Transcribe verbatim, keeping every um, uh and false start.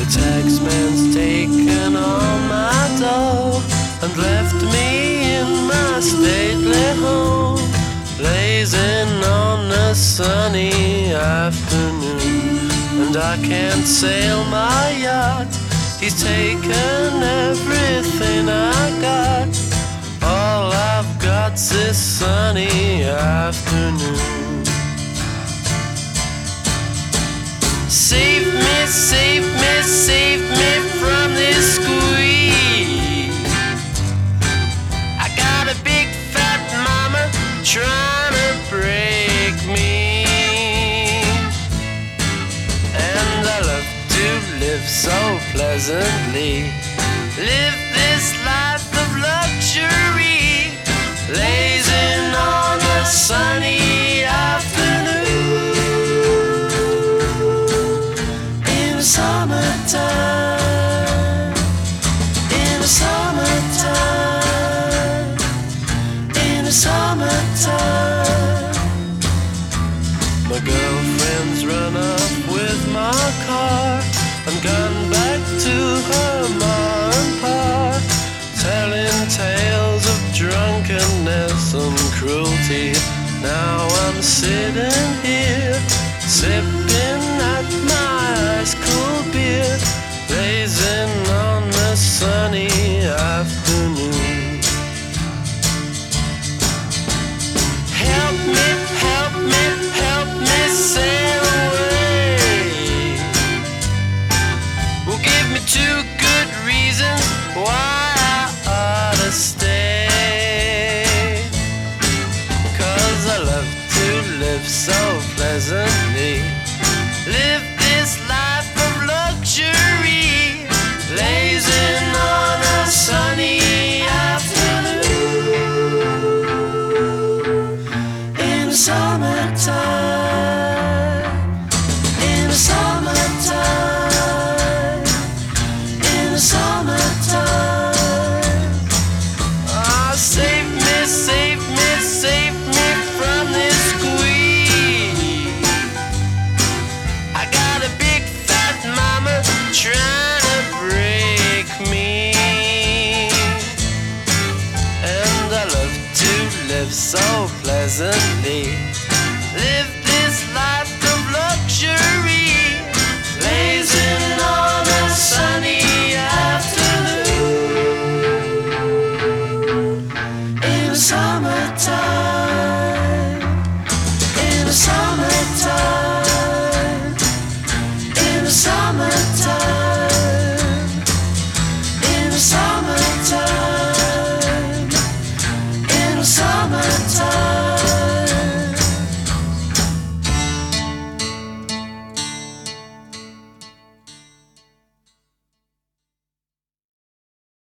The taxman's taken all my dough and left me in my stately home, blazing on a sunny afternoon. And I can't sail my yacht, he's taken everything I got. All I've got's this sunny afternoon. Save me, save me, save me from this squeeze. I got a big fat mama trying to break me, and I love to live so pleasantly, live this life of luxury, blazing on a sunny afternoon. Summertime, in the summertime, in the summertime. My girlfriend's run off with my car and gone back to her ma and pa, telling tales of drunkenness and cruelty. Now I'm sitting here, sipping